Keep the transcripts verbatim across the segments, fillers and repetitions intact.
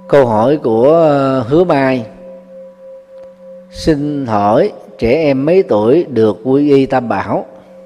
Câu hỏi của Hứa Mai: xin hỏi trẻ em mấy tuổi được quy y Tam Bảo?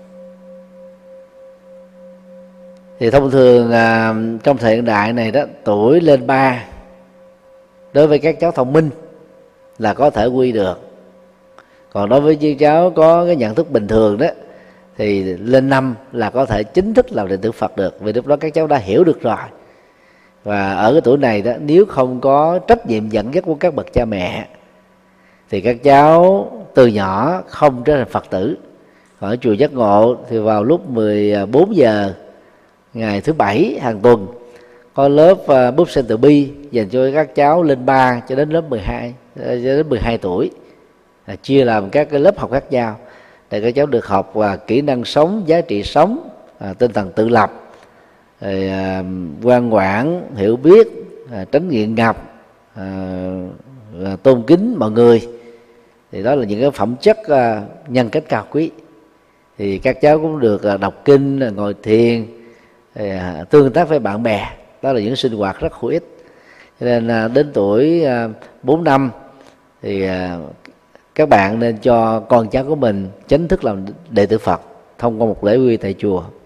Thì thông thường à, trong thời hiện đại này đó, tuổi lên ba đối với các cháu thông minh là có thể quy được. Còn đối với những cháu có cái nhận thức bình thường đó thì lên năm là có thể chính thức làm đệ tử Phật được, vì lúc đó các cháu đã hiểu được rồi. Và ở cái tuổi này đó, nếu không có trách nhiệm dẫn dắt của các bậc cha mẹ thì các cháu từ nhỏ không trở thành Phật tử. Ở chùa Giác Ngộ thì vào lúc mười bốn giờ ngày thứ bảy hàng tuần có lớp uh, búp sen từ bi dành cho các cháu lên ba cho đến lớp mười hai, cho đến mười hai tuổi, à, chia làm các cái lớp học khác nhau để các cháu được học và kỹ năng sống, giá trị sống, à, tinh thần tự lập, rồi, à, ngoan ngoãn, hiểu biết, à, tránh nghiện ngập, à, tôn kính mọi người. Thì đó là những cái phẩm chất à, nhân cách cao quý. Thì các cháu cũng được à, đọc kinh, ngồi thiền, à, tương tác với bạn bè. Đó là những sinh hoạt rất hữu ích. Cho nên à, đến tuổi à, bốn năm thì à, các bạn nên cho con cháu của mình chính thức làm đệ tử Phật thông qua một lễ quy tại chùa.